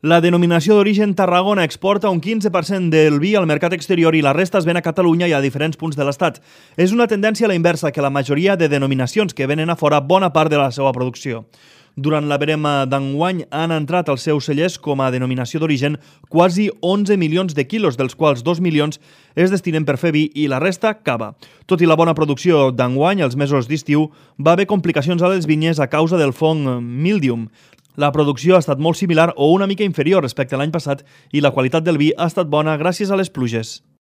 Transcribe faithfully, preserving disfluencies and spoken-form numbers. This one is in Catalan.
La denominació d'origen Tarragona exporta un quinze per cent del vi al mercat exterior i la resta es ven a Catalunya i a diferents punts de l'Estat. És una tendència a la inversa que la majoria de denominacions que venen a fora bona part de la seva producció. Durant la verema d'enguany han entrat als seus cellers com a denominació d'origen quasi onze milions de quilos, dels quals dos milions es destinen per fer vi i la resta cava. Tot i la bona producció d'enguany, els mesos d'estiu va haver complicacions a les vinyes a causa del fong Mildium. La producció ha estat molt similar o una mica inferior respecte a l'any passat i la qualitat del vi ha estat bona gràcies a les pluges.